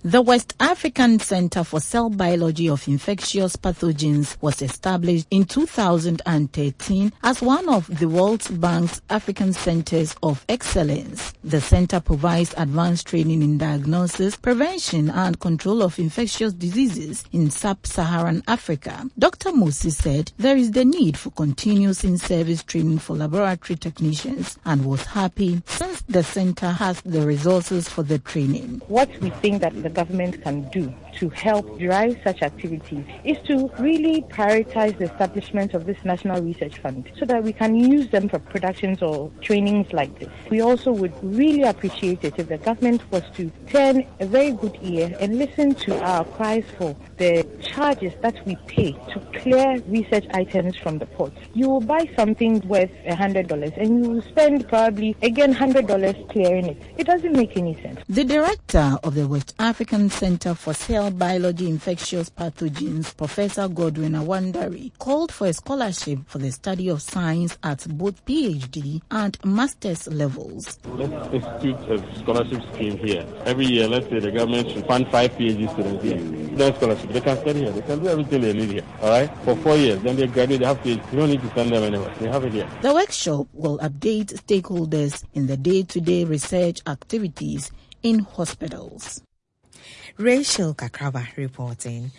The West African Center for Cell Biology of Infectious Pathogens was established in 2013 as one of the World Bank's African Centers of Excellence. The center provides advanced training in diagnosis, prevention, and control of infectious diseases in sub-Saharan Africa. Dr. Musi said there is the need for continuous in-service training for laboratory technicians and was happy since the center has the resources for the training. What we think that the government can do to help drive such activities is to really prioritize the establishment of this National Research Fund so that we can use them for productions or trainings like this. We also would really appreciate it if the government was to turn a very good ear and listen to our cries for the charges that we pay to clear research items from the port. You will buy something worth $100 and you will spend probably again $100 clearing it. It doesn't make any sense. The director of the West African Center for Cell Biology Infectious Pathogens, Professor Godwin Awandari, called for a scholarship for the study of science at both PhD and master's levels. Let's institute a scholarship scheme here. Every year, let's say the government should fund 5 PhD students here. Their scholarship, they can study here. They can do everything they need here. All right? For 4 years. Then they graduate, they have PhD. You don't need to send them anywhere. They have it here. The workshop will update stakeholders in the day-to-day research activities in hospitals. Rachel Kakraba reporting.